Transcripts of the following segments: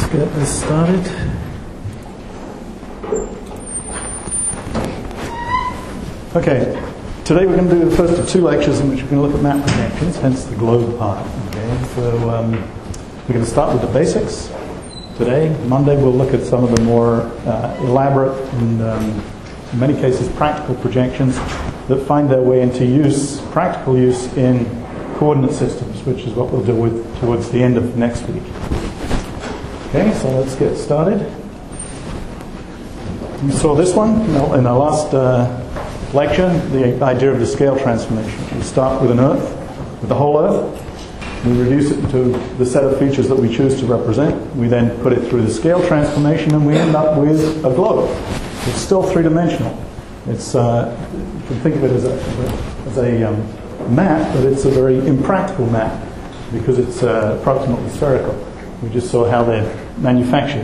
get this started. Okay, today we're going to do the first of two lectures in which we're going to look at map projections, hence the globe part. Okay, so we're going to start with the basics today. Monday we'll look at some of the more elaborate and in many cases practical projections that find their way into use, practical use in coordinate systems, which is what we'll deal with towards the end of next week. Okay, so let's get started. You saw this one in our last lecture, the idea of the scale transformation. We start with an Earth, with the whole Earth. We reduce it to the set of features that we choose to represent. We then put it through the scale transformation and we end up with a globe. It's still three-dimensional. It's, you can think of it as a map, but it's a very impractical map because it's approximately spherical. We just saw how they're manufactured.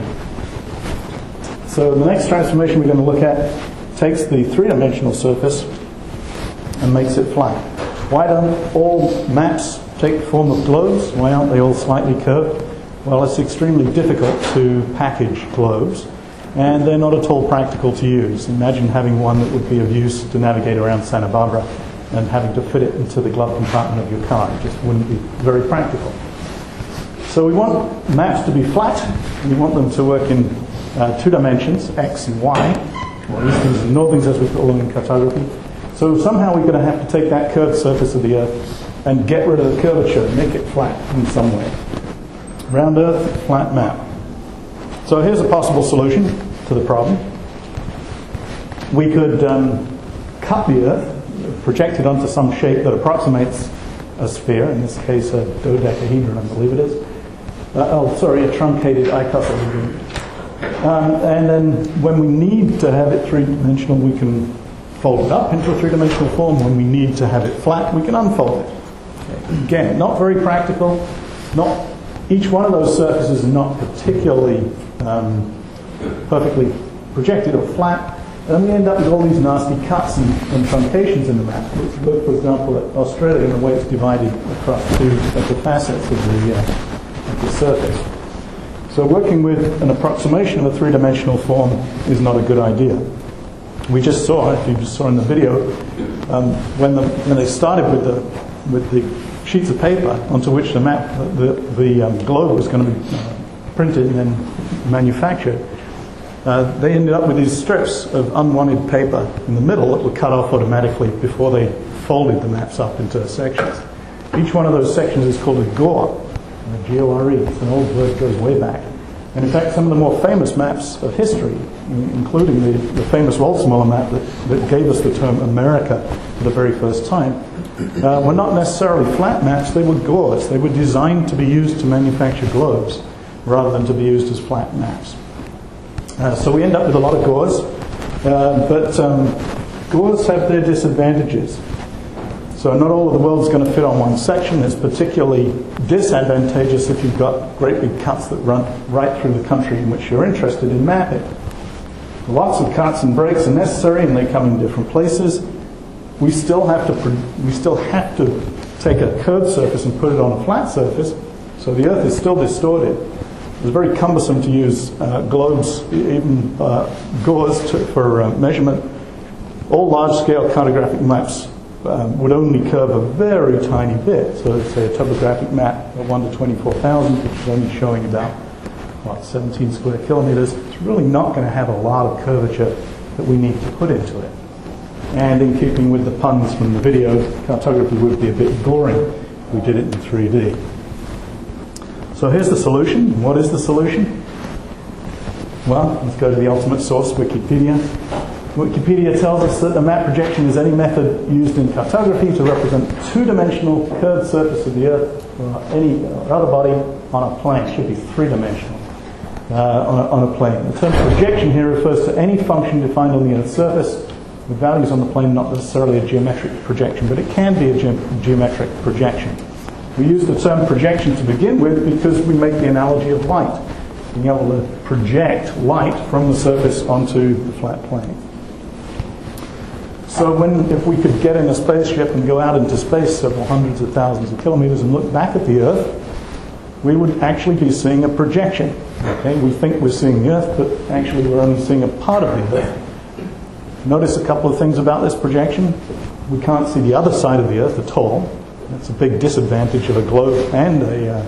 So the next transformation we're going to look at takes the three-dimensional surface and makes it flat. Why don't all maps take the form of globes? Why aren't they all slightly curved? Well, it's extremely difficult to package globes, and they're not at all practical to use. Imagine having one that would be of use to navigate around Santa Barbara and having to fit it into the glove compartment of your car. It just wouldn't be very practical. So we want maps to be flat. We want them to work in two dimensions, x and y, or eastings and northings as we call them in cartography. So somehow we're going to have to take that curved surface of the Earth and get rid of the curvature and make it flat in some way. Round Earth, flat map. So here's a possible solution to the problem. We could cut the Earth, project it onto some shape that approximates a sphere, in this case a dodecahedron, I believe it is. A truncated icosahedron. And then when we need to have it three-dimensional, we can fold it up into a three-dimensional form. When we need to have it flat, we can unfold it. Okay. Again, not very practical. Each one of those surfaces is not particularly perfectly projected or flat. And we end up with all these nasty cuts and truncations in the map. Let's look, for example, at Australia and the way it's divided across two of the facets of the surface. So working with an approximation of a three-dimensional form is not a good idea. We just saw, if you just saw in the video, when they started with the sheets of paper onto which the map, the globe was going to be printed and then manufactured, they ended up with these strips of unwanted paper in the middle that were cut off automatically before they folded the maps up into sections. Each one of those sections is called a gore. G-O-R-E. It's an old word that goes way back. And in fact, some of the more famous maps of history, including the famous Waldseemüller map that gave us the term America for the very first time, were not necessarily flat maps, they were gores. They were designed to be used to manufacture globes rather than to be used as flat maps. So we end up with a lot of gores, but gores have their disadvantages. So not all of the world's going to fit on one section. It's particularly disadvantageous if you've got great big cuts that run right through the country in which you're interested in mapping. Lots of cuts and breaks are necessary, and they come in different places. We still have to take a curved surface and put it on a flat surface, so the Earth is still distorted. It's very cumbersome to use globes, even gores for measurement. All large-scale cartographic maps would only curve a very tiny bit. So let's say a topographic map of 1 to 24,000, which is only showing about 17 square kilometers. It's really not going to have a lot of curvature that we need to put into it. And in keeping with the puns from the video, cartography would be a bit boring if we did it in 3D. So here's the solution. What is the solution? Well, let's go to the ultimate source, Wikipedia. Wikipedia tells us that a map projection is any method used in cartography to represent a two-dimensional curved surface of the Earth or any other body on a plane. It should be three-dimensional on a plane. The term projection here refers to any function defined on the Earth's surface with values on the plane, not necessarily a geometric projection, but it can be a geometric projection. We use the term projection to begin with because we make the analogy of light, being able to project light from the surface onto the flat plane. So if we could get in a spaceship and go out into space several hundreds of thousands of kilometers and look back at the Earth, we would actually be seeing a projection. Okay, we think we're seeing the Earth, but actually we're only seeing a part of the Earth. Notice a couple of things about this projection. We can't see the other side of the Earth at all. That's a big disadvantage of a globe and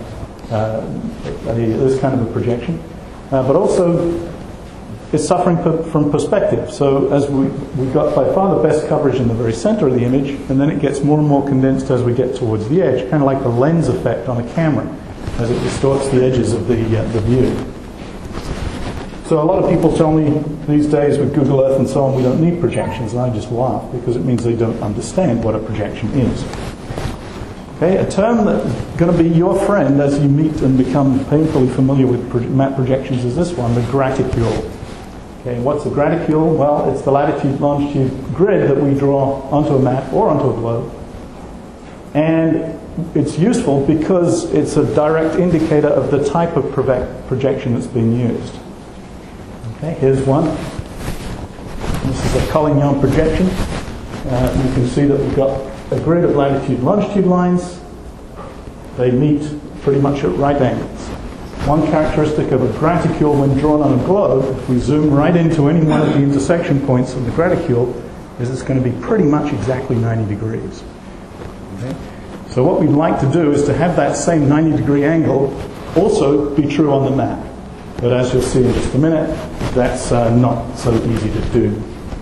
this kind of a projection. But also, it's suffering from perspective. So as we've got by far the best coverage in the very center of the image, and then it gets more and more condensed as we get towards the edge, kind of like the lens effect on a camera, as it distorts the edges of the view. So a lot of people tell me these days with Google Earth and so on, we don't need projections, and I just laugh because it means they don't understand what a projection is. Okay, a term that's going to be your friend as you meet and become painfully familiar with map projections is this one, the graticule. Okay, what's a graticule? Well, it's the latitude-longitude grid that we draw onto a map or onto a globe. And it's useful because it's a direct indicator of the type of projection that's being used. Okay, here's one. This is a Collignon projection. You can see that we've got a grid of latitude and longitude lines. They meet pretty much at right angles. One characteristic of a graticule when drawn on a globe, if we zoom right into any one of the intersection points of the graticule, is it's going to be pretty much exactly 90 degrees. Okay? So what we'd like to do is to have that same 90-degree angle also be true on the map. But as you'll see in just a minute, that's not so easy to do.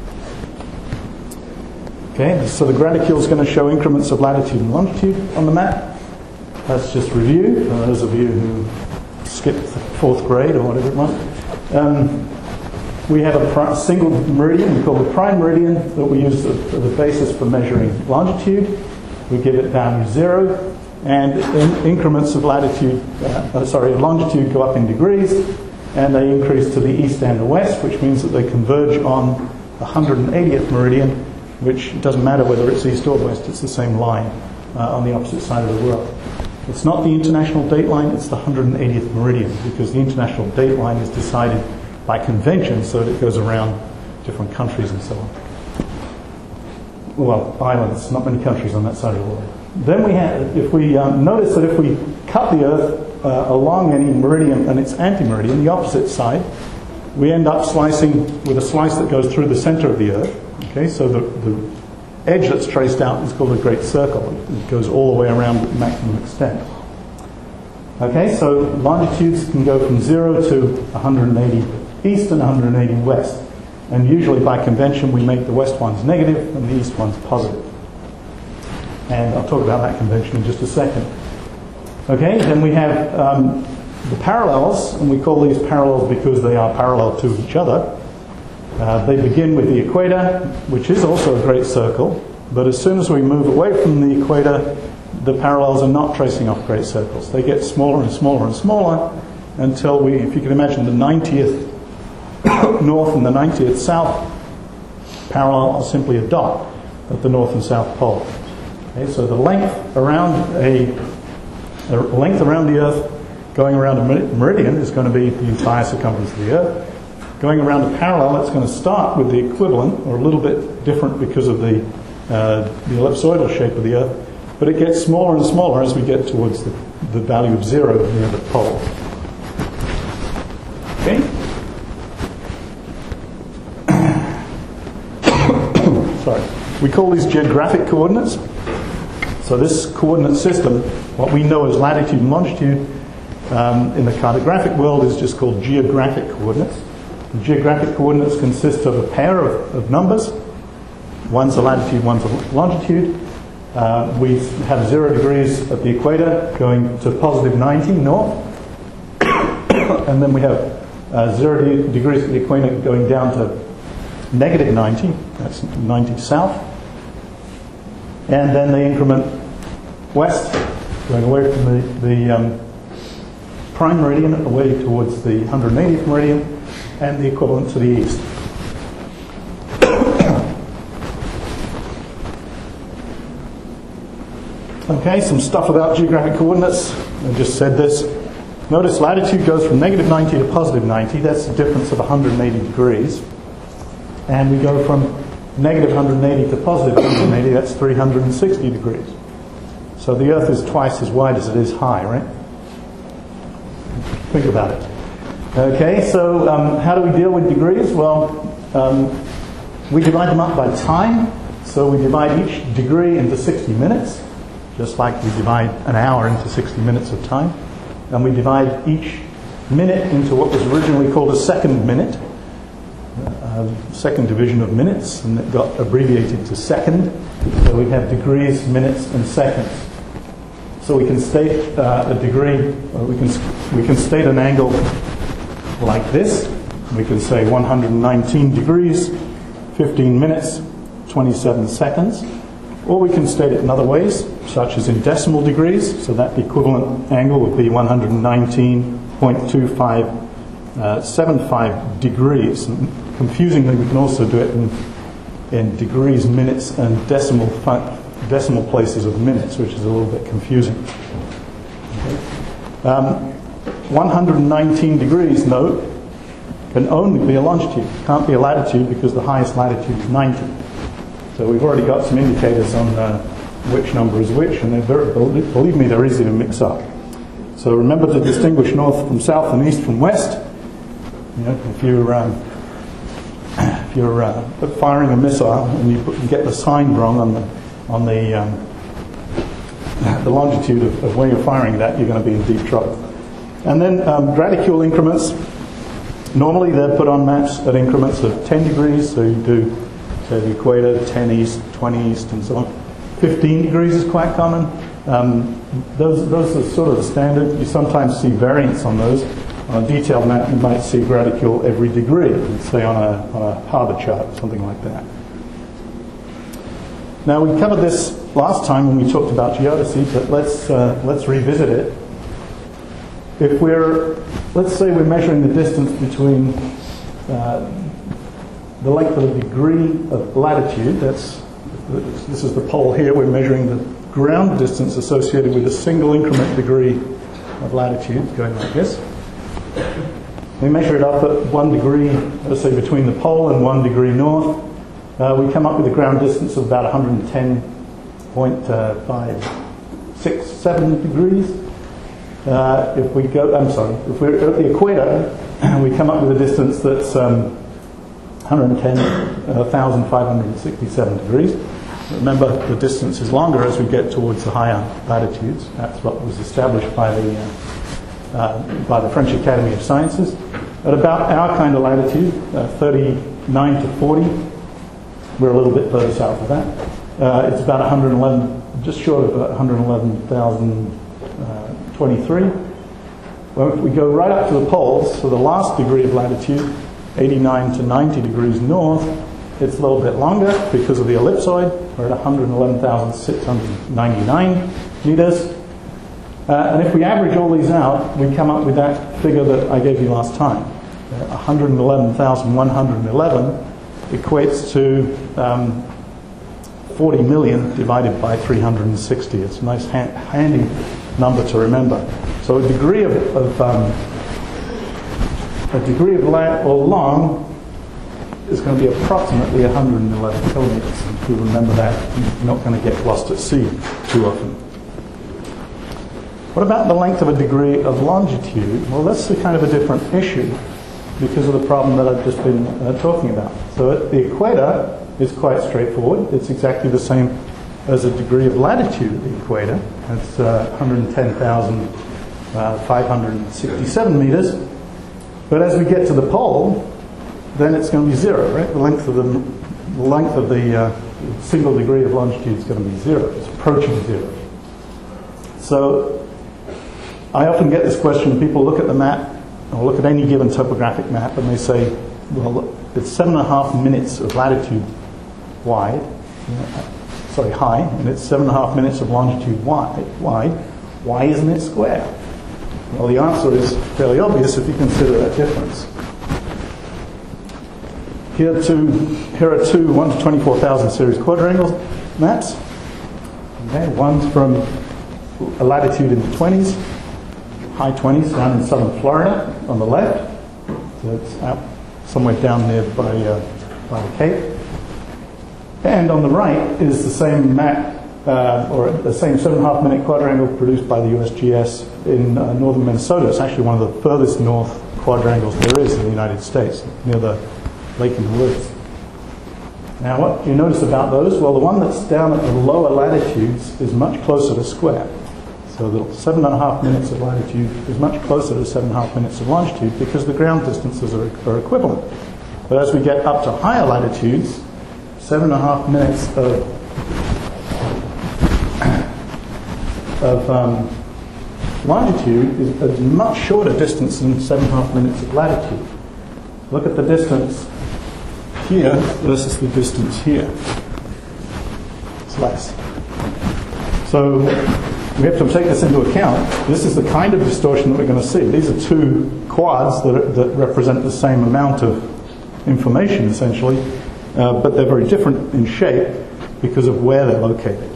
Okay, so the graticule is going to show increments of latitude and longitude on the map. Let's just review, for those of you who skipped the 4th grade or whatever it was. We have a single meridian, we call the prime meridian, that we use as the basis for measuring longitude. We give it value 0, and increments of longitude go up in degrees, and they increase to the east and the west, which means that they converge on the 180th meridian, which doesn't matter whether it's east or west, it's the same line on the opposite side of the world. It's not the international date line, it's the 180th meridian, because the international date line is decided by convention so that it goes around different countries and so on. Well, islands, not many countries on that side of the world. Then we have, if we notice that if we cut the Earth along any meridian and its anti-meridian, the opposite side, we end up slicing with a slice that goes through the center of the Earth. Okay, so the edge that's traced out is called a great circle. It goes all the way around at maximum extent. Okay, so longitudes can go from 0 to 180 east and 180 west. And usually by convention we make the west ones negative and the east ones positive. And I'll talk about that convention in just a second. Okay, then we have the parallels, and we call these parallels because they are parallel to each other. They begin with the equator, which is also a great circle, but as soon as we move away from the equator, the parallels are not tracing off great circles. They get smaller and smaller and smaller until we, if you can imagine the 90th north and the 90th south parallel are simply a dot at the north and south pole. Okay, so the length around the Earth going around a meridian is going to be the entire circumference of the Earth. Going around a parallel, it's going to start with the equivalent, or a little bit different because of the ellipsoidal shape of the Earth, but it gets smaller and smaller as we get towards the value of 0 near the pole. Okay? Sorry. We call these geographic coordinates. So this coordinate system, what we know as latitude and longitude, in the cartographic world is just called geographic coordinates. The geographic coordinates consist of a pair of numbers. One's a latitude, one's a longitude. We have 0 degrees at the equator going to positive 90 north. And then we have 0 degrees at the equator going down to negative 90. That's 90 south. And then they increment west, going away from the prime meridian, away towards the 180th meridian, and the equivalent to the east. Okay, some stuff about geographic coordinates. I just said this. Notice latitude goes from negative 90 to positive 90. That's a difference of 180 degrees. And we go from negative 180 to positive 180. That's 360 degrees. So the Earth is twice as wide as it is high, right? Think about it. Okay, so how do we deal with degrees? Well, we divide them up by time. So we divide each degree into 60 minutes, just like we divide an hour into 60 minutes of time. And we divide each minute into what was originally called a second minute, second division of minutes, and it got abbreviated to second. So we have degrees, minutes, and seconds. So we can state a degree, we can state an angle like this. We can say 119 degrees, 15 minutes, 27 seconds. Or we can state it in other ways, such as in decimal degrees. So that equivalent angle would be 119.2575 degrees. And confusingly, we can also do it in degrees, minutes, and decimal places of minutes, which is a little bit confusing. Okay. 119 degrees, note, can only be a longitude. It can't be a latitude because the highest latitude is 90. So we've already got some indicators on which number is which, and believe me, they're easy to mix up. So remember to distinguish north from south and east from west. You know, if you're firing a missile and you get the sign wrong on the longitude of where you're firing that, you're going to be in deep trouble. And then graticule increments. Normally they're put on maps at increments of 10 degrees, so you do, say, the equator, 10 east, 20 east, and so on. 15 degrees is quite common. Those are sort of the standard. You sometimes see variants on those. On a detailed map, you might see graticule every degree, say on a harbour chart, something like that. Now, we covered this last time when we talked about geodesy, but let's revisit it. If let's say we're measuring the distance between the length of a degree of latitude, this is the pole here, we're measuring the ground distance associated with a single increment degree of latitude, going like this. We measure it up at 1 degree, let's say between the pole and 1 degree north. We come up with a ground distance of about 110.567 degrees. If we're at the equator, we come up with a distance that's 110,567 degrees. Remember, the distance is longer as we get towards the higher latitudes. That's what was established by the French Academy of Sciences. At about our kind of latitude, 39 to 40, we're a little bit further south of that. It's about 111, just short of 111,023. When we go right up to the poles, so the last degree of latitude, 89 to 90 degrees north, it's a little bit longer because of the ellipsoid. We're at 111,699 meters. And if we average all these out, we come up with that figure that I gave you last time. 111,111 equates to 40 million divided by 360. It's a nice handy number to remember. So a degree of lat or long is going to be approximately 111 kilometers. And if you remember that, you're not going to get lost at sea too often. What about the length of a degree of longitude? Well, that's a kind of a different issue because of the problem that I've just been talking about. So at the equator, it's quite straightforward. It's exactly the same as a degree of latitude at the equator. That's 110,567 meters. But as we get to the pole, then it's going to be zero, right? The length of the single degree of longitude is going to be zero. It's approaching zero. So I often get this question. People look at the map, or look at any given topographic map, and they say, well, it's 7.5 minutes of latitude high, and it's 7.5 minutes of longitude wide. Why isn't it square? Well, the answer is fairly obvious if you consider that difference. Here are two 1 to 24,000 series quadrangle maps. Okay, one's from a latitude in the 20s, high 20s down in southern Florida on the left. So it's out somewhere down there by the Cape. And on the right is the same map or the same 7.5 minute quadrangle produced by the USGS in northern Minnesota. It's actually one of the furthest north quadrangles there is in the United States, near the lake in the woods. Now, what do you notice about those? Well, the one that's down at the lower latitudes is much closer to square. So the 7.5 minutes of latitude is much closer to 7.5 minutes of longitude because the ground distances are equivalent. But as we get up to higher latitudes, 7.5 minutes of longitude is a much shorter distance than 7.5 minutes of latitude. Look at the distance here versus the distance here. It's less. So we have to take this into account. This is the kind of distortion that we're going to see. These are two quads that represent the same amount of information, essentially, but they're very different in shape because of where they're located.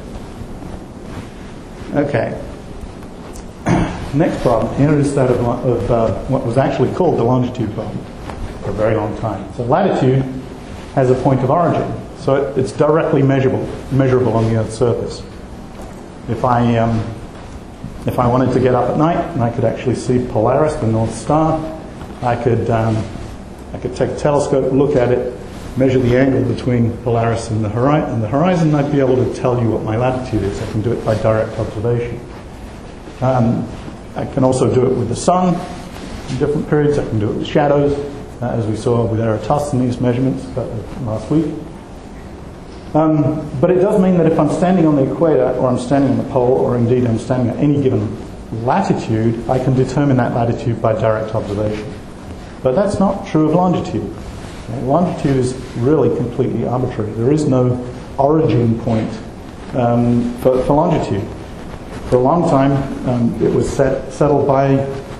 Okay. Next problem here is that of what was actually called the longitude problem for a very long time. So latitude has a point of origin, so it's directly measurable on the Earth's surface. If I wanted to get up at night and I could actually see Polaris, the North Star, I could take a telescope, look at it, measure the angle between Polaris and the horizon, and I'd be able to tell you what my latitude is. I can do it by direct observation. I can also do it with the sun in different periods. I can do it with shadows, as we saw with Eratosthenes' measurements last week. But it does mean that if I'm standing on the equator, or I'm standing on the pole, or indeed I'm standing at any given latitude, I can determine that latitude by direct observation. But that's not true of longitude. Okay? Longitude is really completely arbitrary. There is no origin point for longitude. For a long time, it was settled by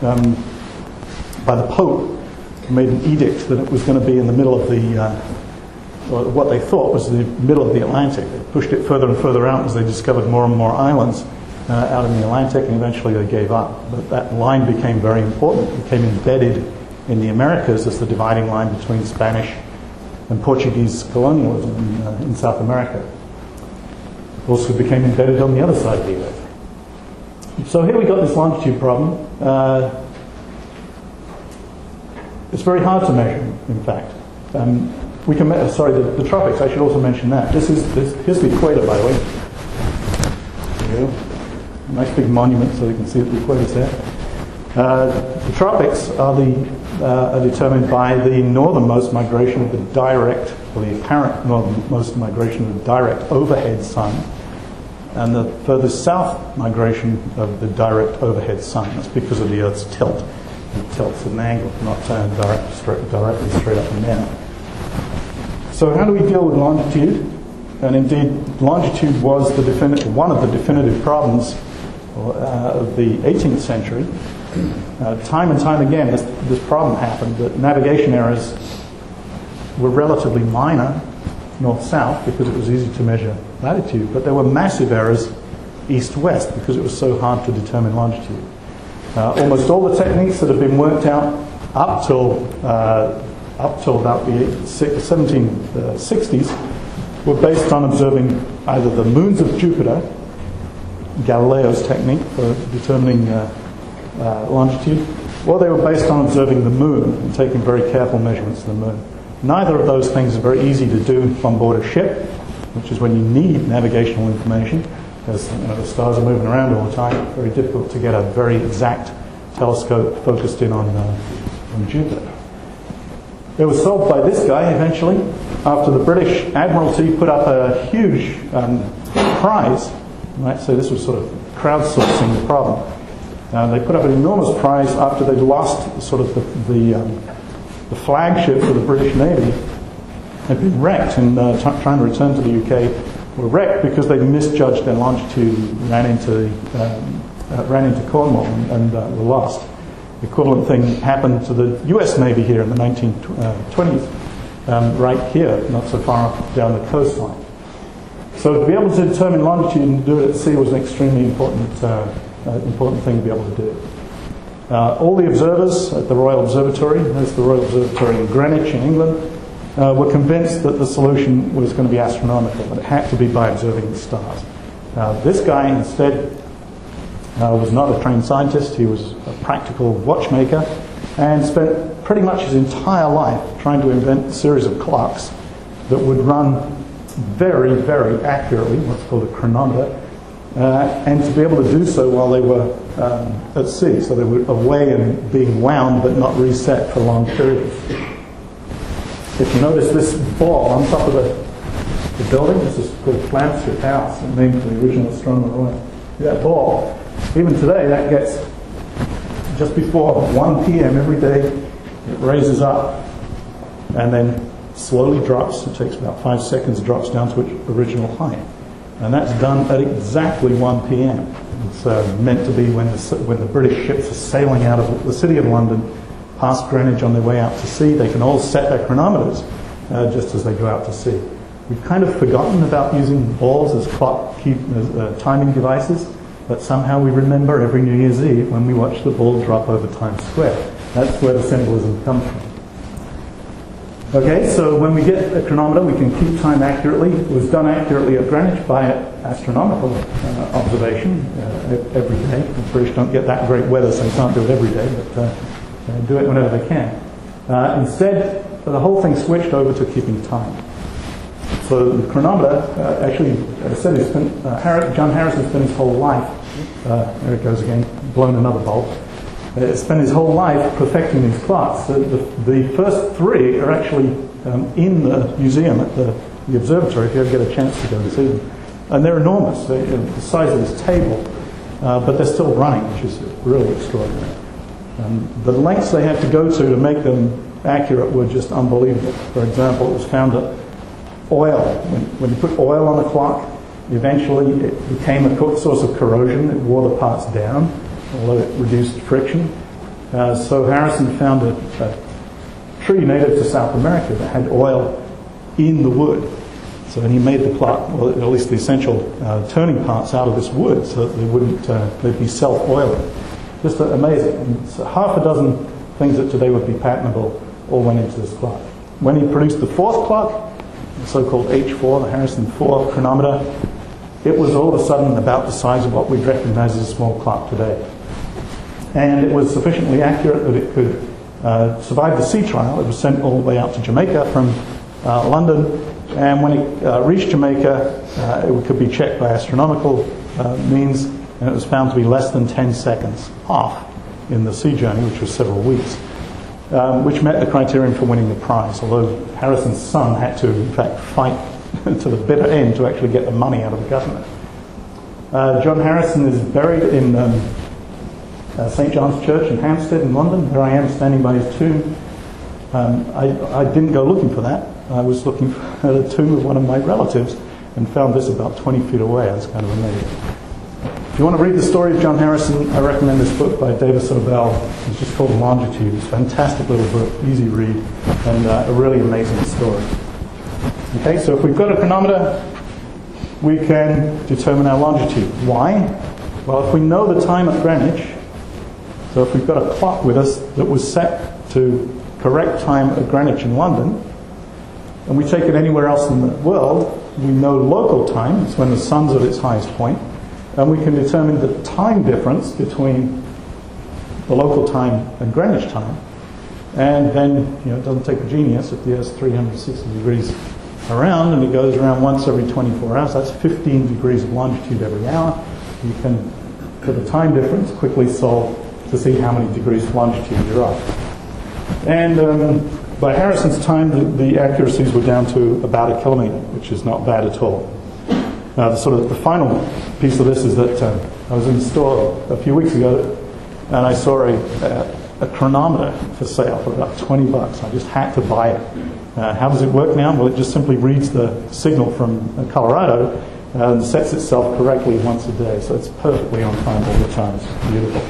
the Pope, who made an edict that it was going to be in the middle of or what they thought was the middle of the Atlantic. They pushed it further and further out as they discovered more and more islands out in the Atlantic, and eventually they gave up. But that line became very important. It became embedded in the Americas as the dividing line between Spanish and Portuguese colonialism in South America. It also became embedded on the other side of the Earth. So here we got this longitude problem. It's very hard to measure, in fact. We can the tropics, I should also mention that. Here's the equator, by the way. There you go. Nice big monument so you can see that the equator's there. The tropics are determined by the northernmost migration of the direct, or the apparent northernmost migration of the direct overhead sun, and the furthest south migration of the direct overhead sun. That's because of the Earth's tilt. It tilts at an angle, not directly straight up and down. So how do we deal with longitude? And indeed, longitude was one of the definitive problems of the 18th century. Time and time again, this problem happened, that navigation errors were relatively minor, north-south, because it was easy to measure latitude, but there were massive errors east-west because it was so hard to determine longitude. Almost all the techniques that have been worked out up till about the 1760s were based on observing either the moons of Jupiter, Galileo's technique for determining longitude, or they were based on observing the moon and taking very careful measurements of the moon. Neither of those things are very easy to do on board a ship, which is when you need navigational information, because the stars are moving around all the time. It's very difficult to get a very exact telescope focused in on Jupiter. It was solved by this guy eventually, after the British Admiralty put up a huge prize. Right? So this was sort of crowdsourcing the problem. They put up an enormous prize after they'd lost sort of the flagship of the British Navy had been wrecked and trying to return to the UK were wrecked because they misjudged their longitude, ran into Cornwall and were lost. The equivalent thing happened to the US Navy here in the 1920s, right here, not so far down the coastline. So to be able to determine longitude and do it at sea was an extremely important thing to be able to do. All the observers at the Royal Observatory, there's the Royal Observatory in Greenwich in England, were convinced that the solution was going to be astronomical, but it had to be by observing the stars. This guy instead was not a trained scientist. He was a practical watchmaker and spent pretty much his entire life trying to invent a series of clocks that would run very, very accurately, what's called a chronometer, and to be able to do so while they were at sea, so they were away and being wound but not reset for long periods. If you notice this ball on top of the building, this is called Flamsteed House, named for the original astronomer Roy. That ball, even today, that gets just before 1 p.m. every day, it raises up and then slowly drops. It takes about 5 seconds, drops down to its original height. And that's done at exactly 1 p.m. It's meant to be when the British ships are sailing out of the city of London, past Greenwich on their way out to sea. They can all set their chronometers just as they go out to sea. We've kind of forgotten about using balls as timing devices, but somehow we remember every New Year's Eve when we watch the ball drop over Times Square. That's where the symbolism comes from. Okay, so when we get a chronometer, we can keep time accurately. It was done accurately at Greenwich by astronomical observation every day. The British don't get that great weather, so they can't do it every day, but do it whenever they can. Instead, the whole thing switched over to keeping time. So the chronometer, actually, as I said, John Harrison spent his whole life, there it goes again, blown another bulb, spent his whole life perfecting these clocks. The first three are actually in the museum at the observatory, if you ever get a chance to go and see them. And they're enormous, they're the size of this table, but they're still running, which is really extraordinary. The lengths they had to go to make them accurate were just unbelievable. For example, it was found that oil, when you put oil on the clock, eventually it became a source of corrosion. It wore the parts down, although it reduced friction. So Harrison found a tree native to South America that had oil in the wood. So then he made the clock, or at least the essential turning parts, out of this wood so that they wouldn't they'd be self-oiling. Just amazing. And so half a dozen things that today would be patentable all went into this clock. When he produced the fourth clock, the so-called H4, the Harrison 4 chronometer, it was all of a sudden about the size of what we'd recognize as a small clock today. And it was sufficiently accurate that it could survive the sea trial. It was sent all the way out to Jamaica from London, and when it reached Jamaica, it could be checked by astronomical means, and it was found to be less than 10 seconds off in the sea journey, which was several weeks, which met the criterion for winning the prize, although Harrison's son had to, in fact, fight to the bitter end to actually get the money out of the government. John Harrison is buried in St. John's Church in Hampstead in London. Here I am standing by his tomb. I didn't go looking for that. I was looking for the tomb of one of my relatives and found this about 20 feet away. That's kind of amazing. If you want to read the story of John Harrison, I recommend this book by David Sobel. It's just called Longitude. It's a fantastic little book, easy read, and a really amazing story. Okay, so if we've got a chronometer, we can determine our longitude. Why? Well, if we know the time at Greenwich, so if we've got a clock with us that was set to correct time at Greenwich in London, and we take it anywhere else in the world, we know local time, it's when the sun's at its highest point, and we can determine the time difference between the local time and Greenwich time. And then, it doesn't take a genius. If the Earth's 360 degrees around and it goes around once every 24 hours, that's 15 degrees of longitude every hour. You can, for the time difference, quickly solve to see how many degrees of longitude you're up. And by Harrison's time, the accuracies were down to about a kilometre, which is not bad at all. Now, the final piece of this is that I was in the store a few weeks ago, and I saw a chronometer for sale for about $20. I just had to buy it. How does it work now? Well, it just simply reads the signal from Colorado and sets itself correctly once a day, so it's perfectly on time all the time. It's beautiful.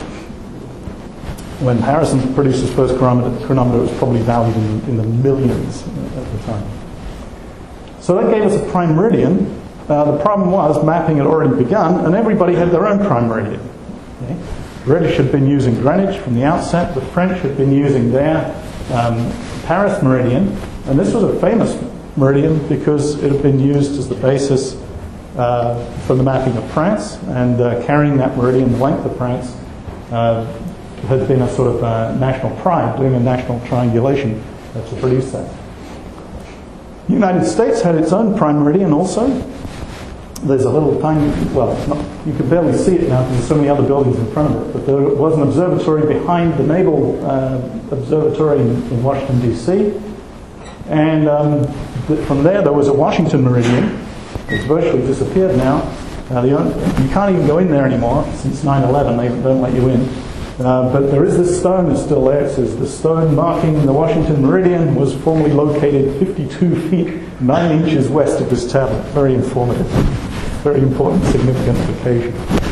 When Harrison produced his first chronometer, it was probably valued in the millions at the time. So that gave us a prime meridian. The problem was mapping had already begun, and everybody had their own prime meridian. Okay? British had been using Greenwich from the outset. The French had been using their Paris meridian, and this was a famous meridian because it had been used as the basis for the mapping of France, and carrying that meridian the length of France had been a sort of national pride, doing a national triangulation to produce that. The United States had its own prime meridian also. There's a little tiny, well, you can barely see it now because there's so many other buildings in front of it, but there was an observatory behind the Naval Observatory in Washington, D.C. And from there was a Washington meridian. It's virtually disappeared now. You can't even go in there anymore since 9/11. They don't let you in. But there is this stone that's still there. It says the stone marking the Washington meridian was formerly located 52 feet 9 inches west of this tablet. Very informative. Very important, significant location.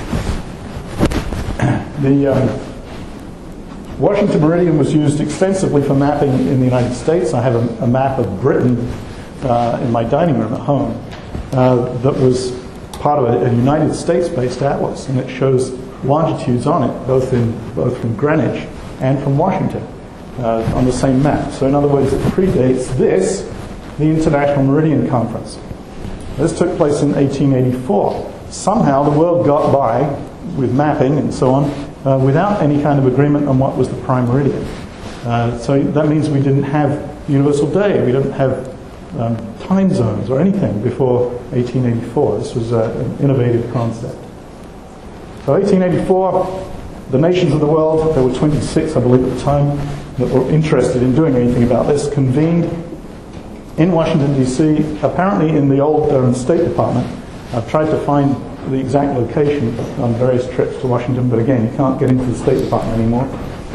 The Washington meridian was used extensively for mapping in the United States. I have a map of Britain in my dining room at home that was part of a United States-based atlas, and it shows longitudes on it, both from Greenwich and from Washington, on the same map. So in other words, it predates this, the International Meridian Conference. This took place in 1884. Somehow the world got by with mapping and so on without any kind of agreement on what was the prime meridian. So that means we didn't have universal day, we didn't have time zones or anything before 1884. This was an innovative concept. So 1884, the nations of the world, there were 26 I believe at the time, that were interested in doing anything about this, convened in Washington D.C., apparently in the old State Department. I've tried to find the exact location on various trips to Washington, but again, you can't get into the State Department anymore.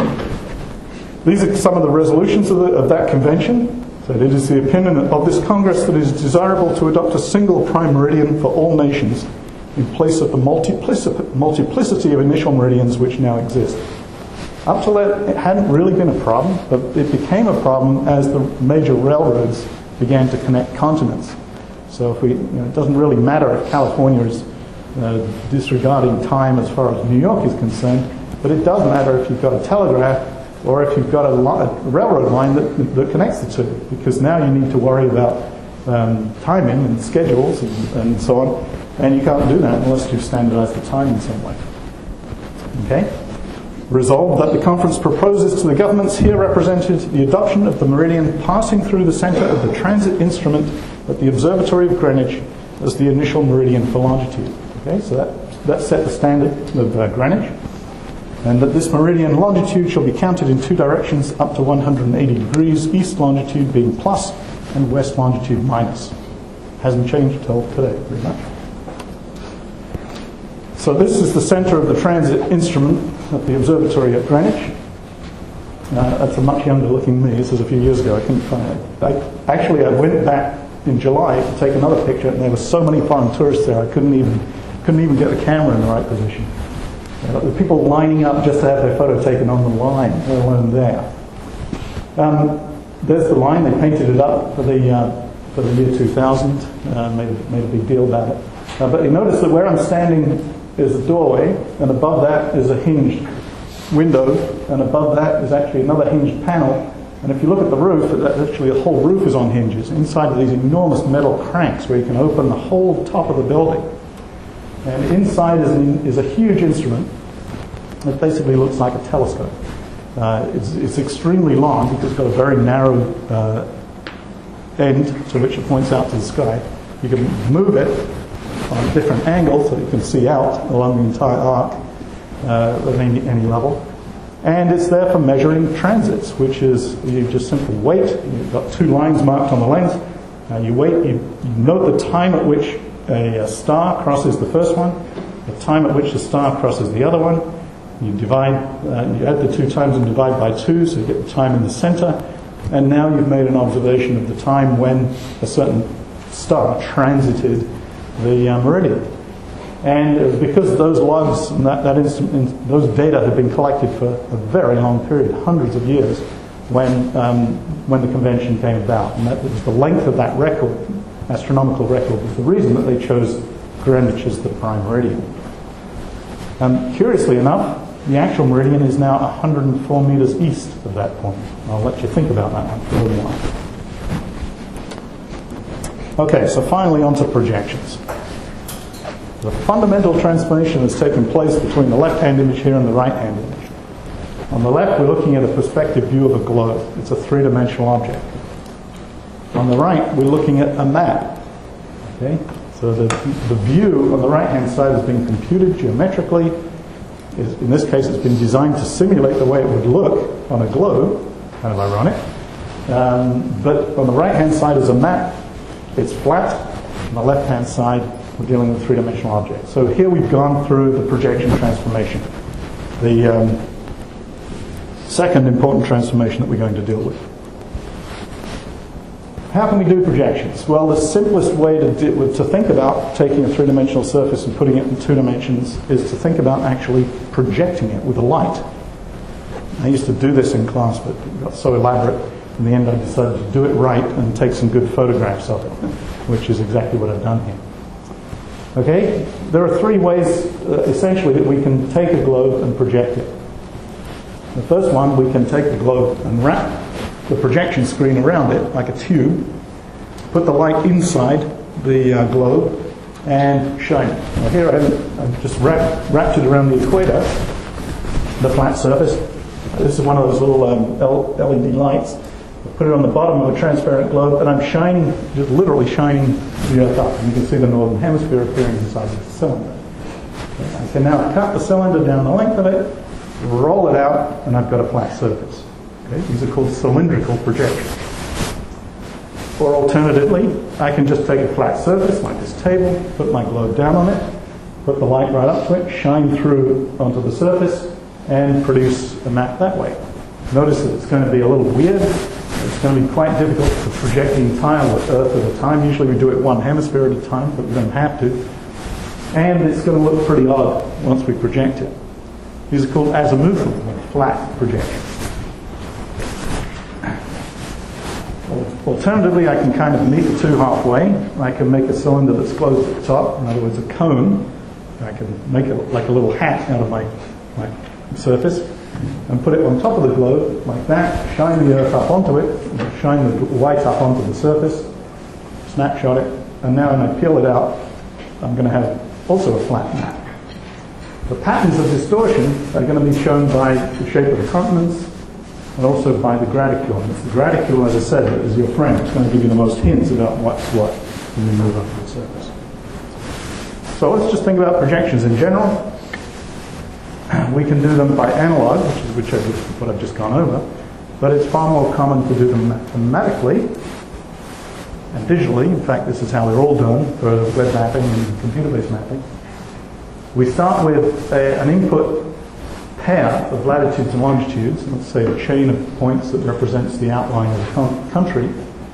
These are some of the resolutions of that convention. So it is the opinion of this Congress that it is desirable to adopt a single prime meridian for all nations in place of the multiplicity of initial meridians which now exist. Up till that, it hadn't really been a problem, but it became a problem as the major railroads began to connect continents. So if it doesn't really matter if California is disregarding time as far as New York is concerned, but it does matter if you've got a telegraph or if you've got a railroad line that connects the two, because now you need to worry about timing and schedules and so on, and you can't do that unless you standardize the time in some way. Okay? Resolved that the conference proposes to the governments here represented the adoption of the meridian passing through the centre of the transit instrument at the Observatory of Greenwich as the initial meridian for longitude. Okay, so that set the standard of Greenwich, and that this meridian longitude shall be counted in two directions up to 180 degrees, east longitude being plus and west longitude minus. Hasn't changed till today, pretty much. So this is the centre of the transit instrument at the observatory at Greenwich. That's a much younger looking me. This is a few years ago. I couldn't find it. I went back in July to take another picture, and there were so many foreign tourists there I couldn't even get the camera in the right position. There were people lining up just to have their photo taken on the line, let alone there. There's the line. They painted it up for the year 2000. Made a big deal about it. But you notice that where I'm standing is a doorway, and above that is a hinged window, and above that is actually another hinged panel. And if you look at the roof, actually the whole roof is on hinges. Inside are these enormous metal cranks where you can open the whole top of the building. And inside is a huge instrument that basically looks like a telescope. It's extremely long because it's got a very narrow end to which it points out to the sky. You can move it on a different angle so you can see out along the entire arc at any level. And it's there for measuring transits, which is you just simply wait. You've got two lines marked on the length. You wait, you note the time at which a star crosses the first one, the time at which the star crosses the other one. You add the two times and divide by 2, so you get the time in the center. And now you've made an observation of the time when a certain star transited the meridian. And it was because those logs and those data had been collected for a very long period, hundreds of years, when the convention came about. And that was the length of that record, astronomical record, was the reason that they chose Greenwich as the prime meridian. Curiously enough, the actual meridian is now 104 meters east of that point. I'll let you think about that one for a little while. Okay, so finally on to projections. The fundamental transformation has taken place between the left-hand image here and the right-hand image. On the left, we're looking at a perspective view of a globe. It's a three-dimensional object. On the right, we're looking at a map. Okay? So the view on the right-hand side has been computed geometrically. In this case, it's been designed to simulate the way it would look on a globe. Kind of ironic. But on the right-hand side is a map. It's flat. On the left-hand side, we're dealing with three-dimensional objects. So here we've gone through the projection transformation. The second important transformation that we're going to deal with. How can we do projections? Well, the simplest way to think about taking a three-dimensional surface and putting it in two dimensions is to think about actually projecting it with a light. I used to do this in class, but it got so elaborate. In the end, I decided to do it right and take some good photographs of it, which is exactly what I've done here. Okay? There are three ways, essentially, that we can take a globe and project it. The first one, we can take the globe and wrap the projection screen around it like a tube, put the light inside the globe, and shine it. Now here I've just wrapped it around the equator, the flat surface. This is one of those little LED lights. I put it on the bottom of a transparent globe, and I'm shining, just literally shining the Earth up. And you can see the northern hemisphere appearing inside the cylinder. Okay, I can now cut the cylinder down the length of it, roll it out, and I've got a flat surface. Okay, these are called cylindrical projections. Or alternatively, I can just take a flat surface like this table, put my globe down on it, put the light right up to it, shine through onto the surface, and produce a map that way. Notice that it's going to be a little weird. It's going to be quite difficult to project the entire Earth at a time. Usually we do it one hemisphere at a time, but we don't have to. And it's going to look pretty odd once we project it. These are called azimuthal, or flat projections. Alternatively, I can kind of meet the two halfway. I can make a cylinder that's closed at the top, in other words, a cone. I can make it like a little hat out of my surface and put it on top of the globe like that, shine the Earth up onto it, shine the light up onto the surface, snapshot it, and now when I peel it out, I'm going to have also a flat map. The patterns of distortion are going to be shown by the shape of the continents, and also by the graticule. And it's the graticule, as I said, that is your friend. It's going to give you the most hints about what's what when you move up to the surface. So let's just think about projections in general. We can do them by analog, which is what I've just gone over, but it's far more common to do them mathematically and digitally. In fact, this is how they're all done for web mapping and computer-based mapping. We start with an input pair of latitudes and longitudes, let's say a chain of points that represents the outline of the country.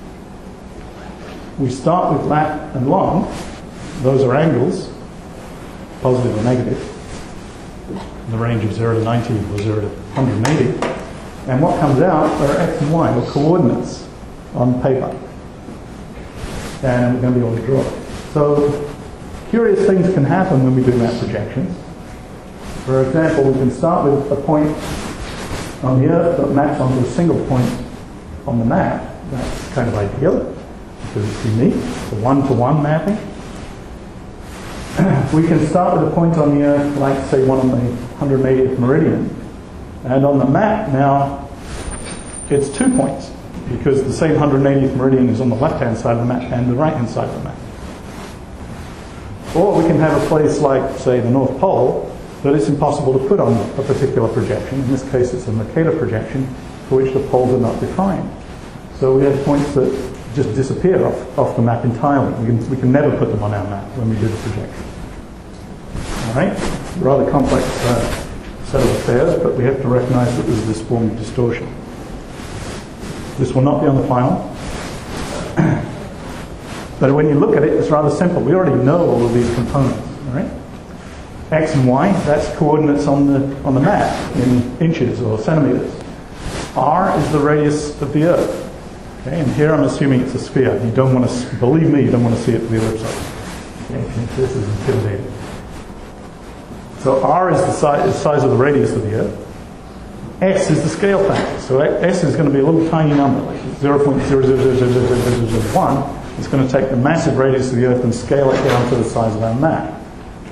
We start with lat and long. Those are angles, positive or negative, in the range of 0 to 90 or 0 to 180. And what comes out are x and y, or coordinates on paper. And we're going to be able to draw it. So curious things can happen when we do map projections. For example, we can start with a point on the Earth that maps onto a single point on the map. That's kind of ideal because it's unique. It's a one-to-one mapping. We can start with a point on the Earth, like say one on the 180th meridian. And on the map now, it's 2 points because the same 180th meridian is on the left-hand side of the map and the right-hand side of the map. Or we can have a place like, say, the North Pole, that it's impossible to put on a particular projection. In this case, it's a Mercator projection for which the poles are not defined. So we have points that just disappear off the map entirely. We can never put them on our map when we do the projection. All right? Rather complex set of affairs, but we have to recognize that there's this form of distortion. This will not be on the final. But when you look at it, it's rather simple. We already know all of these components. All right? X and Y, that's coordinates on the map in inches or centimeters. R is the radius of the Earth. Okay, and here I'm assuming it's a sphere. You don't want to, believe me, you don't want to see it to the other side. Okay, this is intimidating. So R is the size of the radius of the Earth. X is the scale factor. So S is going to be a little tiny number, like 0.000001. It's going to take the massive radius of the Earth and scale it down to the size of our map.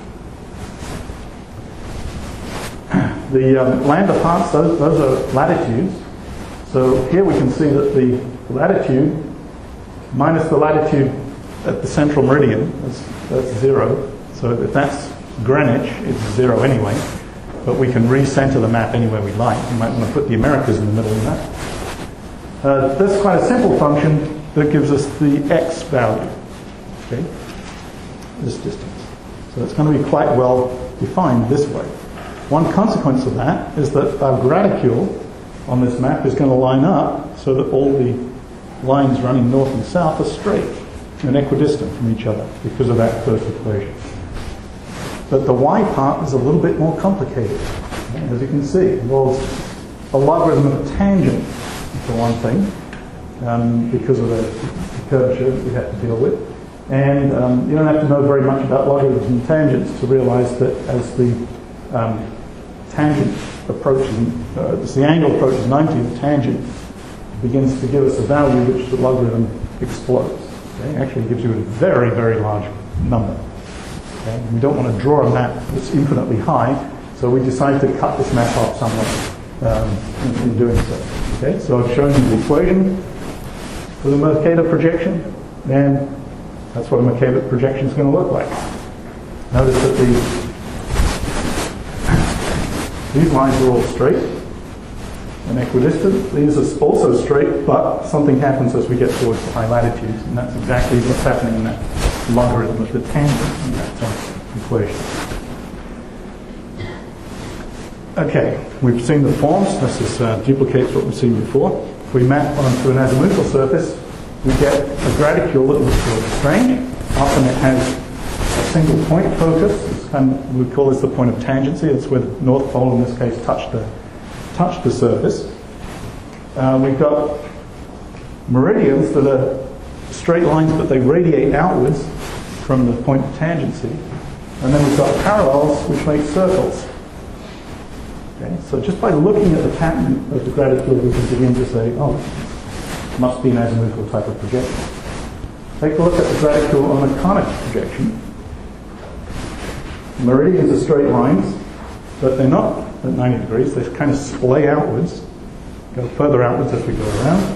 The lambda parts, those are latitudes. So here we can see that the latitude minus the latitude at the central meridian, that's 0. So if that's Greenwich, it's 0 anyway. But we can recenter the map anywhere we like. We might want to put the Americas in the middle of that. That's quite a simple function that gives us the x value, okay, this distance. So it's going to be quite well defined this way. One consequence of that is that our graticule on this map is going to line up so that all the lines running north and south are straight and equidistant from each other because of that first equation. But the y part is a little bit more complicated. As you can see, it involves a logarithm of a tangent, for one thing, because of the curvature that we have to deal with. And you don't have to know very much about logarithms and tangents to realize that as the tangent approaches, as the angle approaches 90, the tangent begins to give us a value which the logarithm explodes. Okay? It actually gives you a very, very large number. Okay? We don't want to draw a map that's infinitely high, so we decided to cut this map off somewhat in doing so. Okay? So I've shown you the equation for the Mercator projection, and that's what a Mercator projection is going to look like. Notice that these lines are all straight and equidistant. These are also straight, but something happens as we get towards the high latitudes, and that's exactly what's happening in that logarithm of the tangent in that equation. Okay, we've seen the forms. This duplicates what we've seen before. If we map onto an azimuthal surface, we get a graticule that looks sort of strange. Often it has a single point focus. And we call this the point of tangency. It's where the North Pole, in this case, touched the surface. We've got meridians that are straight lines, but they radiate outwards from the point of tangency. And then we've got parallels, which make circles. Okay? So just by looking at the pattern of the graticule, we can begin to say, oh, it must be an azimuthal type of projection. Take a look at the graticule on a conic projection. Meridians are straight lines, but they're not at 90 degrees. They kind of splay outwards, go further outwards as we go around.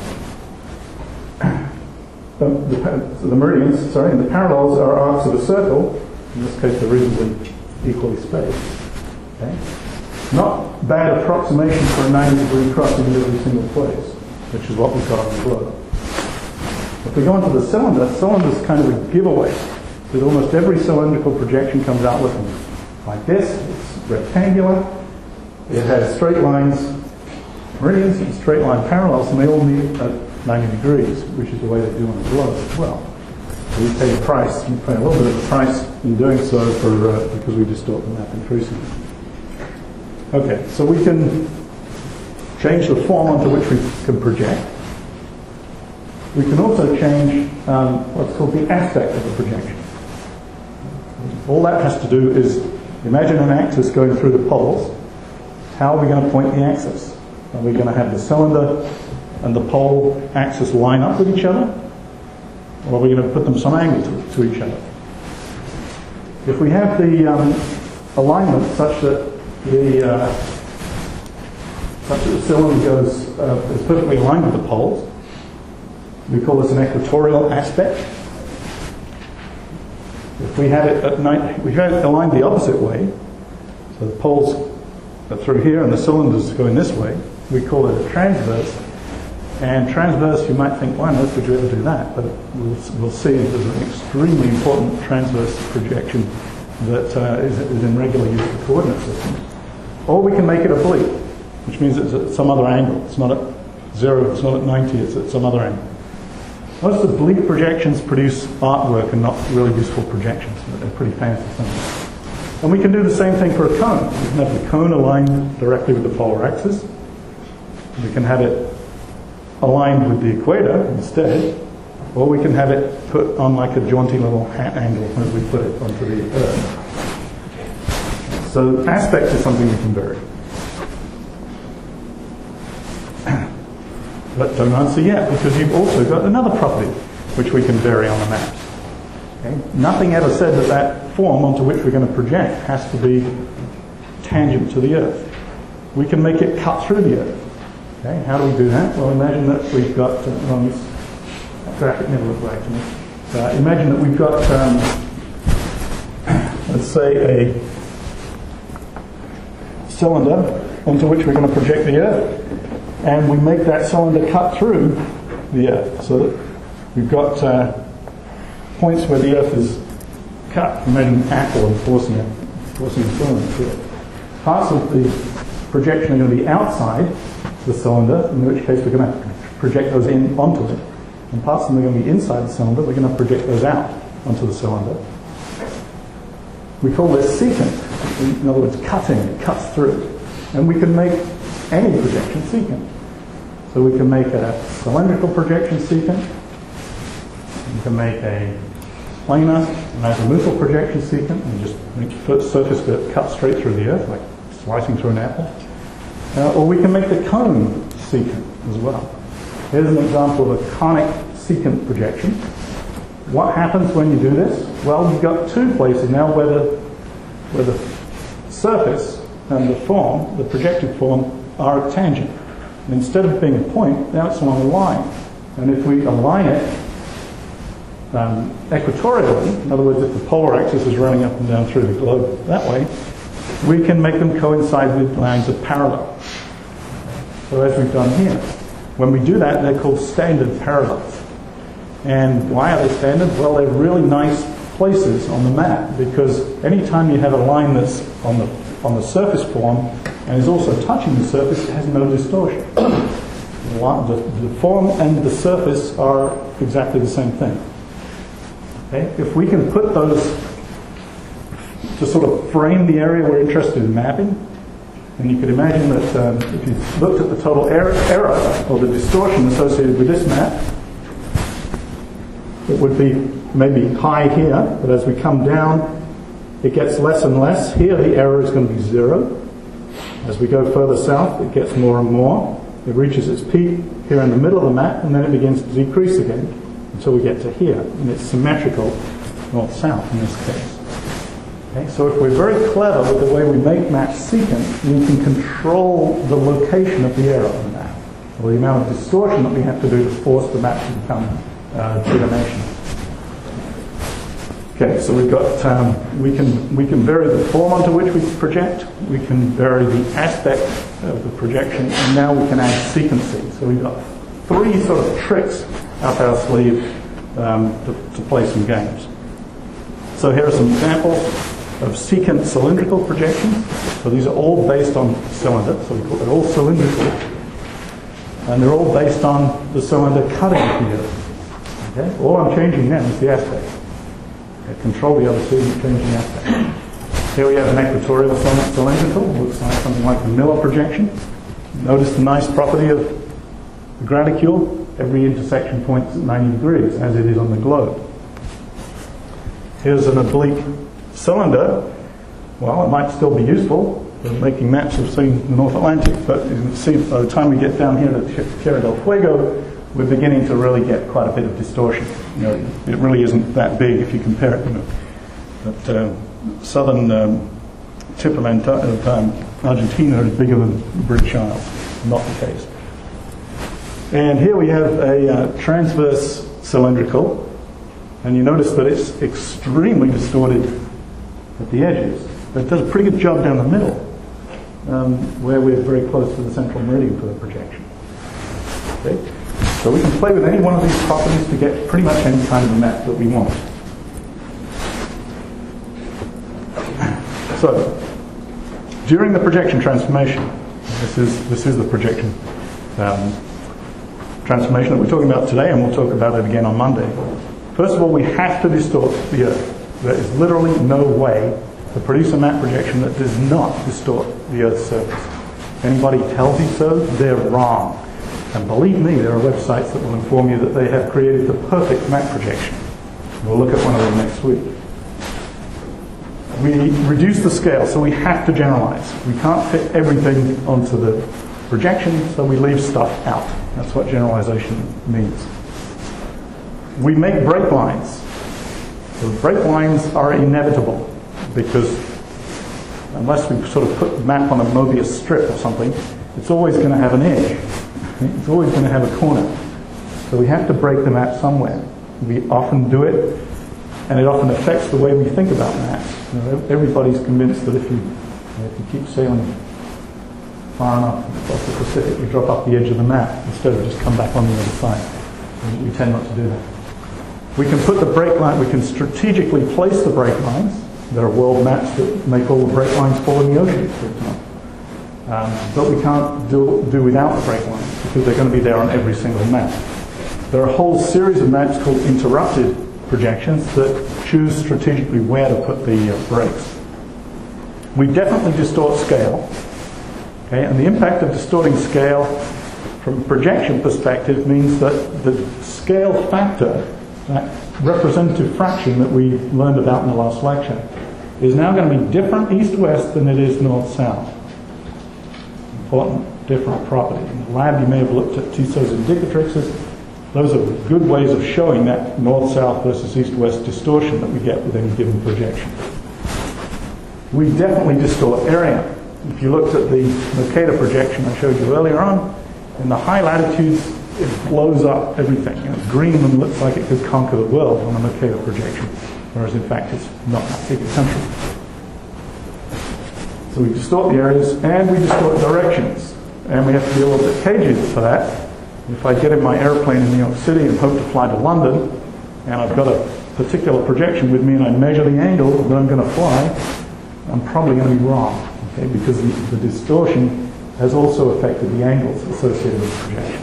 The meridians, and the parallels are arcs of a circle. In this case, they're reasonably equally spaced. Okay? Not bad approximation for a 90-degree crossing in every single place, which is what we've got on the globe. If we go into the cylinder, cylinder's kind of a giveaway. That almost every cylindrical projection comes out looking like this. It's rectangular. It has straight lines, meridians, and straight line parallels, and they all meet at 90 degrees, which is the way they do on the globe as well. So we pay the price. We pay a little bit of the price in doing so because we distort the map increasingly. Okay, so we can change the form onto which we can project. We can also change what's called the aspect of the projection. All that has to do is imagine an axis going through the poles. How are we going to point the axis? Are we going to have the cylinder and the pole axis line up with each other? Or are we going to put them some angle to each other? If we have the alignment such that the cylinder is perfectly aligned with the poles, we call this an equatorial aspect. If we had it at 90, we had it aligned the opposite way, so the poles are through here and the cylinders going this way, we call it a transverse. And transverse, you might think, why on earth would you ever do that? But we'll see there's an extremely important transverse projection that is in regular use of the coordinate system. Or we can make it oblique, which means it's at some other angle. It's not at 0, it's not at 90, it's at some other angle. Most oblique projections produce artwork and not really useful projections, but they're pretty fancy things. And we can do the same thing for a cone. We can have the cone aligned directly with the polar axis. We can have it aligned with the equator instead, or we can have it put on like a jaunty little hat angle as we put it onto the Earth. So aspect is something we can vary. But don't answer yet, because you've also got another property which we can vary on the maps. Okay? Nothing ever said that that form onto which we're going to project has to be tangent to the Earth. we can make it cut through the Earth. Okay, how do we do that? Well, imagine that we've got, this graphic never looked right to me. Imagine that we've got, let's say, a cylinder onto which we're going to project the Earth, and we make that cylinder cut through the Earth, so that we've got points where the Earth is cut. Imagine an apple and forcing a cylinder through it. Parts of the projection are going to be outside the cylinder, in which case we're going to project those in onto it. And parts of them are going to be inside the cylinder, we're going to project those out onto the cylinder. We call this secant. In other words, cutting, it cuts through. And we can make any projection secant. So we can make a cylindrical projection secant, we can make a planar, an azimuthal projection secant, and just make a surface that cuts straight through the Earth, like slicing through an apple. Or we can make the cone secant as well. Here's an example of a conic secant projection. What happens when you do this? Well, you've got two places now where the surface and the form, the projected form, are at tangent. And instead of being a point, now it's along a line. And if we align it equatorially, in other words, if the polar axis is running up and down through the globe that way, we can make them coincide with lines of parallel. So as we've done here. When we do that, they're called standard parallels. And why are they standard? Well, they're really nice places on the map, because anytime you have a line that's on the surface form and is also touching the surface, it has no distortion. The form and the surface are exactly the same thing. Okay? If we can put those to sort of frame the area we're interested in mapping, and you could imagine that if you looked at the total error or the distortion associated with this map, it would be maybe high here, but as we come down, it gets less and less. Here the error is going to be 0. As we go further south, it gets more and more. It reaches its peak here in the middle of the map, and then it begins to decrease again until we get to here. And it's symmetrical north-south in this case. Okay, so if we're very clever with the way we make maps secant, we can control the location of the error on the map, or the amount of distortion that we have to do to force the map to become two-dimensional. Okay, so we've got we can vary the form onto which we project, we can vary the aspect of the projection, and now we can add sequencing. So we've got 3 sort of tricks up our sleeve to play some games. So here are some examples of secant cylindrical projections. So these are all based on cylinder, so they're all cylindrical. And they're all based on the cylinder cutting the Earth. Okay? All I'm changing now is the aspect. Okay, control the other two and change the aspect. Here we have an equatorial cylindrical, looks like something like the Miller projection. Notice the nice property of the graticule. Every intersection point is at 90 degrees, as it is on the globe. Here's an oblique cylinder. Well, it might still be useful for making maps of, say, the North Atlantic, but you can see by the time we get down here to Tierra del Fuego, we're beginning to really get quite a bit of distortion. You know, it really isn't that big if you compare it. You know, but southern tip of Argentina is bigger than the British Isles. Not the case. And here we have a transverse cylindrical, and you notice that it's extremely distorted at the edges. But it does a pretty good job down the middle, where we're very close to the central meridian for the projection. Okay? So we can play with any one of these properties to get pretty much any kind of a map that we want. So, during the projection transformation, this is the projection transformation that we're talking about today, and we'll talk about it again on Monday. First of all, we have to distort the Earth. There is literally no way to produce a map projection that does not distort the Earth's surface. If anybody tells you so, they're wrong. And believe me, there are websites that will inform you that they have created the perfect map projection. We'll look at one of them next week. We reduce the scale, so we have to generalize. We can't fit everything onto the projection, so we leave stuff out. That's what generalization means. We make break lines. So break lines are inevitable because unless we sort of put the map on a Mobius strip or something, it's always going to have an edge. It's always going to have a corner. So we have to break the map somewhere. We often do it, and it often affects the way we think about maps. You know, everybody's convinced that if you keep sailing far enough across the Pacific, you drop off the edge of the map instead of just come back on the other side. We tend not to do that. We can put the break line, we can strategically place the break lines. There are world maps that make all the break lines fall in the ocean, for example. But we can't do without the break lines because they're going to be there on every single map. There are a whole series of maps called interrupted projections that choose strategically where to put the breaks. We definitely distort scale. Okay? And the impact of distorting scale from a projection perspective means that the scale factor, that representative fraction that we learned about in the last lecture, is now going to be different east-west than it is north-south. Important different property. In the lab you may have looked at Tissot's indicatrixes. Those are good ways of showing that north-south versus east-west distortion that we get with any given projection. We definitely distort area. If you looked at the Mercator projection I showed you earlier on, in the high latitudes it blows up everything. You know, green and looks like it could conquer the world on a Mercator projection, whereas in fact it's not that big a country. So we distort the areas and we distort directions, and we have to be able to cages for that. If I get in my airplane in New York City and hope to fly to London, and I've got a particular projection with me and I measure the angle that I'm going to fly, I'm probably going to be wrong, okay, because the distortion has also affected the angles associated with the projection.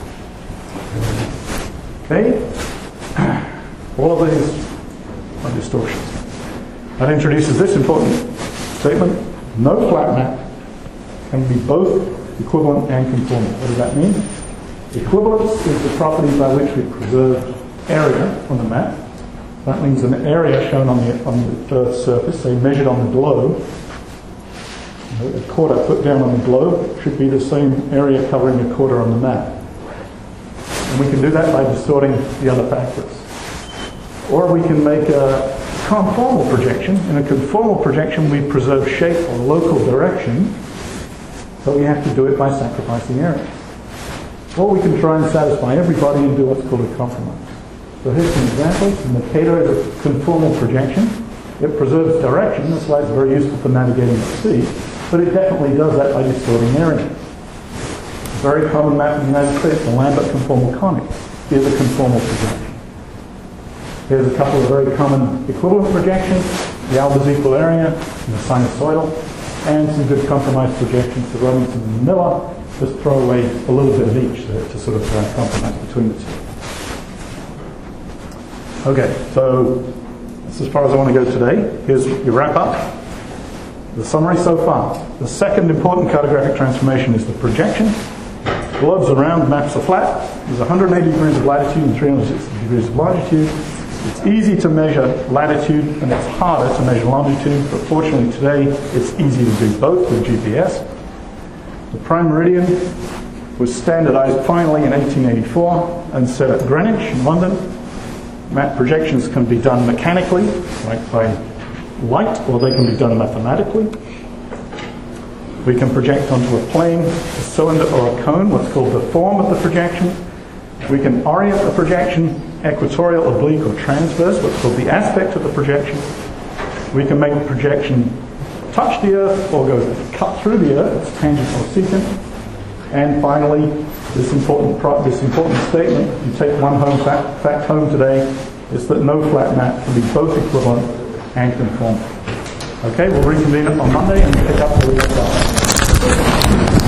Okay, all of these are distortions. That introduces this important statement: no flat map can be both equivalent and conformal. What does that mean? Equivalence is the property by which we preserve area on the map. That means an area shown on the Earth's surface, say measured on the globe. A quarter put down on the globe should be the same area covering a quarter on the map. And we can do that by distorting the other factors. Or we can make a conformal projection. In a conformal projection we preserve shape or local direction, but we have to do it by sacrificing area. Or we can try and satisfy everybody and do what's called a compromise. So here's some examples. The Mercator is a conformal projection. It preserves direction, that's why it's very useful for navigating at sea, but it definitely does that by distorting area. A very common map in the United States, the Lambert conformal conic, is a conformal projection. Here's a couple of very common equivalent projections: the Albers equal area and the sinusoidal, and some good compromise projections, the Robinson and the Miller. Just throw away a little bit of each to sort of compromise between the two. Okay, so that's as far as I want to go today. Here's your wrap up. The summary so far. The second important cartographic transformation is the projection. Globes are round, maps are flat. There's 180 degrees of latitude and 360 degrees of longitude. It's easy to measure latitude and it's harder to measure longitude, but fortunately today it's easy to do both with GPS. The prime meridian was standardized finally in 1884 and set at Greenwich in London. Map projections can be done mechanically, like by light, or they can be done mathematically. We can project onto a plane, a cylinder or a cone, what's called the form of the projection. We can orient the projection equatorial, oblique or transverse, what's called the aspect of the projection. We can make the projection touch the Earth or go cut through the Earth, it's tangent or secant. And finally, this important statement, you take one home fact home today, is that no flat map can be both equivalent and conformal. Okay, we'll reconvene on Monday and pick up where we left off.